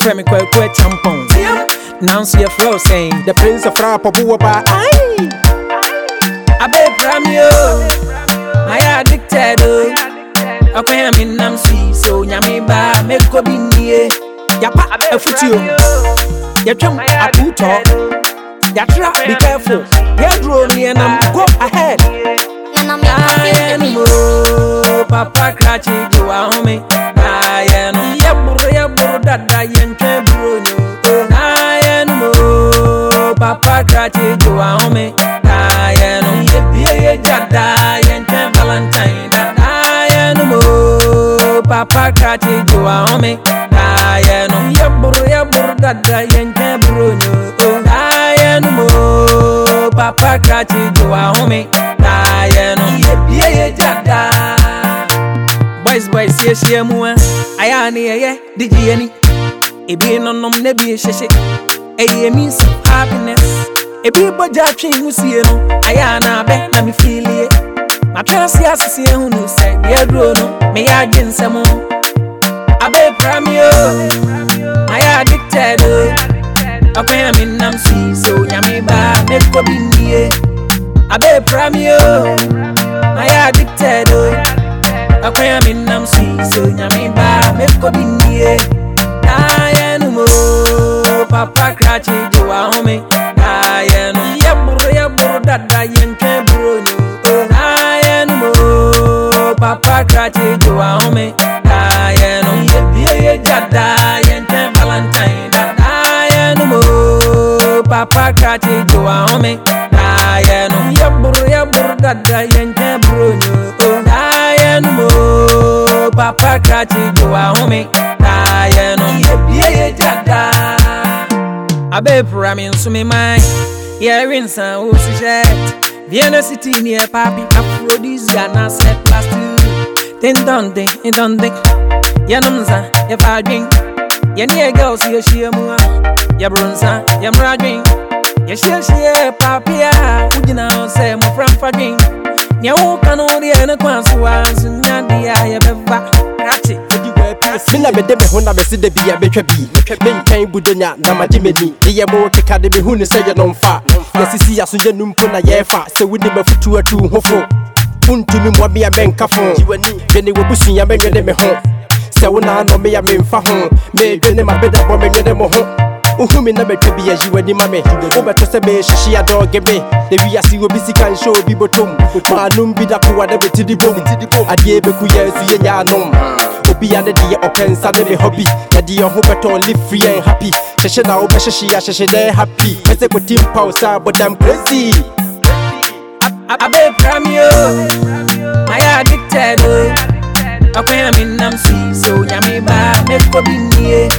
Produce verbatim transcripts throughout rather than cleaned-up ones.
friend me quite quite tampon. Now see a flow saying the prince of rap abu ba ai. Abe pramio, my addicted oh. Akwanya me nam sweet so nyame ba me ko bi nie. Yapa efutio. Yatwam aputo. Yatra be careful. Yadro near nam go ahead. Papa crachi you a home. I no yaburu yaburu dada yentwe bronyo. I no Papa crachi you a home. I no yebi jada yentwe Valentine. I no Papa crachi you a home. I no yaburu yaburu dada yentwe bronyo. I no Papa crachi you a home. I no yebi jada. Boys, boys, yes, yeah, mua. I am here, did you any? A be no nom, nebi a shake. A means of happiness. A be but judging who see you. I am a bet, let me feel it. My trust, yes, see who said, dear Bruno, may I get some more? I be pramio, I addicted. I pay me nam see, so yammy ba, make for be near. I be pramio, I addicted. Akwanya me nam sweet so nyame ba me ko bi nie. Na no mo Papa crachi you a home. Na no yaburu yaburu dada yentwe bronyo. Na no mo Papa crachi you a home. Na no yebi jada yentwe Valentine. Na no mo Papa crachi you a home. Na no yaburu yaburu dada yentwe bronyo. No Papa crachi you a home. I no yebi jada. Abe pramin so me mind. Hearing sound who shirt. Vienna city near papi aphrodisiac na set plastic. Then done day, it done day. Yanumza, if I drink. Yeni girls here she mua. Ya brunsa, ya mradwin. Ya share share papia. Ujina say mo from for drink. Nya wo kanori ene kwanso anso nya dia ye beva rati odi wa pese me na me de me ho na me se de bia betwa bi me nkan budonya na magye meni ye mo keka de me hu ne se ye no mfa ye sisi aso je numpo na ye fa se woni mafutu atu hofo untumi mo me ya menkafo jiwani gene wobusun ya menwe de me ho se wona no me ya memfa ho me gene mabeda bo menwe de mo ho uhumi na betwa bi ajiwani mame wo beto se be hihye ya dog me de wi asi obi sika show bi botom manum bi da ko da betidi bom ade be ku ya su ye nya anom obi ya de de opensa de hobby na de ho beto live free and happy hihye na wo be hihye ya hihye de happy ese ko team pause but I'm crazy abe pramio my addicted akwanya me nam sweet so nyame ba me ko bi nie.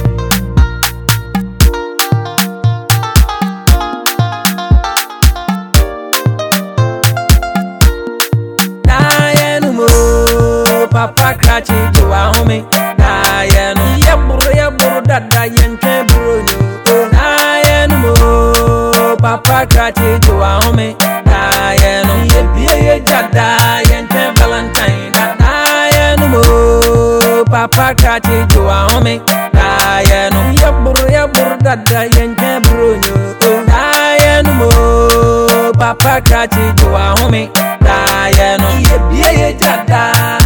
Papa crachi you a home. Na no yaburu yaburu dada yentwe bronyo. Na no Papa crachi you a home. Na no yebi jada yentwe Valentine. Na no Papa crachi you a home. Na no yaburu yaburu dada yentwe bronyo. Na no Papa crachi you a home. Na no yebi jada.